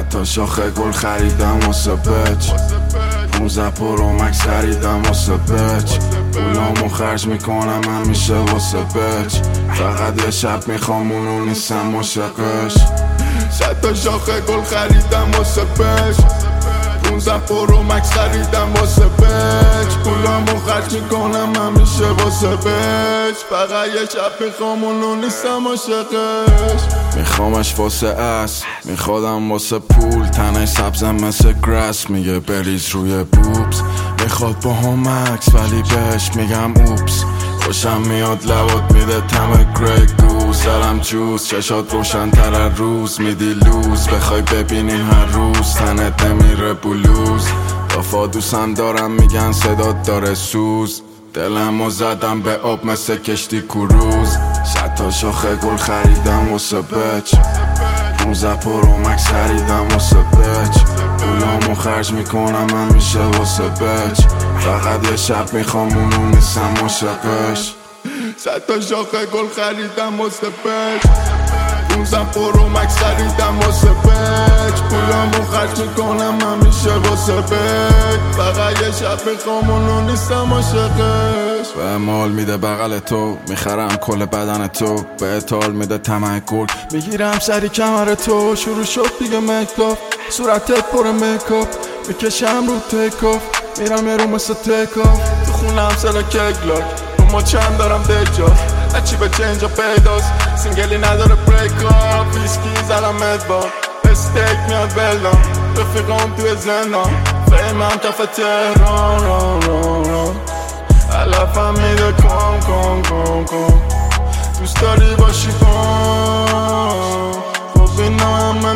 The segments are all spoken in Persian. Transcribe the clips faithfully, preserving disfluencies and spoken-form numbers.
صد تا شاخه گل خریدم واسه بچ، پونزده پرو مکس خریدم واسه بچ، پولامو خرج میکنم همیشه واسه بچ، فقط یه شب میخوام اونو نیستم عاشقش. صد تا شاخه گل خریدم واسه بچ، پونزده پرو مکس خریدم واسه بچ، پولامو خرج میکنم همیشه واسه بچ، فقط یه شب میخوام اونو نیستم عاشقش. میخوامش واسه اس، میخوادم واسه پول، تنش سبزم مثل گراس، میگه بریز روی بوبس، میخواد با هم مکس ولی بهش میگم اوپس، خوشم میاد لبات میده تم گری گوز، سرم جوز چشات روشن تر از روز، میدی لوز بخوای ببینیم هر روز، تنت نمیره بلوز، دافا دوستم دارم میگن صدات داره سوز، دلمو زدم به آب مثل کشتی کروز. صد تا شاخه گل خریدم واسه بچ، پونزده پرو مکس خریدم واسه بچ، پولامو خرج میکنم همیشه واسه بچ، فقط یه شب میخوام اونو نیستم عاشقش. صد تا شاخه گل خریدم واسه بچ، پونزده پرو مکس خریدم واسه بچ، پولامو خرج میکنم همیشه واسه بچ، فقط یه شب میخوام اونو نیستم عاشقش. به مال میده بغل تو، میخرم کل بدن تو، به اتال میده طمع گل، میگیرم سری کمر تو، شروع شد دیگه مکاپ، صورتت پر مکاپ، میکشم رو تکاف، میرم یه رو مثل تکاف، تو خونم سلا کگلاک، رو ما چند دارم دجا، اچی به چنجا پیداست، سینگلی نداره بریکاپ، ویسکی زدم مدبار، استیک میاد بلدم، رفیقام توی زندان، فیمم کف تهران، ران ران ران، علفم میده کام کام کام کام، دوست داری باشی کام، ببینم من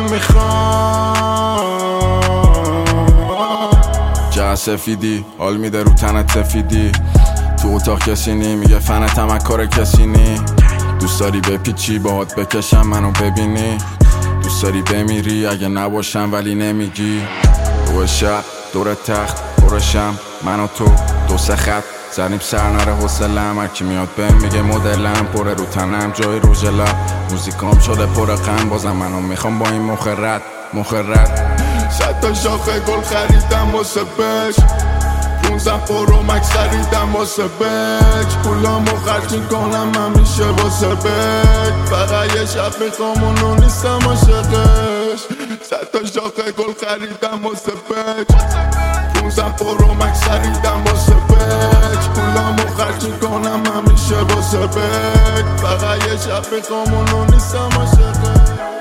میخوام. جه سفیدی حال میده رو تنت سفیدی، تو اتاق کسی نی میگه فنتم از کار کسی نی، دوست داری بپیچی باهات بکشم منو ببینی، دوست داری بمیری اگه نباشم ولی نمیگی، رو شب دور تخت پرشم من و تو دو سه خط زنیم سر نره حوصله‌ام، هرکی میاد بهم میگه مدلم پره رو تنم جای روژ لب، موزیکام شده پر غم، بازم منو میخوام با این مخ رد مخ رد. صد تا شاخه گل خریدم واسه بچ، پونزده پرو مکس خریدم واسه بچ، پولامو خرج میکنم همیشه واسه بچ، فقط یه شب میخوام اونو نیستم عاشقش. صد تا شاخه گل خریدم واسه بچ، پونزده پرو مکس خریدم واسه بچ، پولامو خرج میکنم همیشه واسه بچ، فقط یه شب میخوام اونو نیستم عاشقش.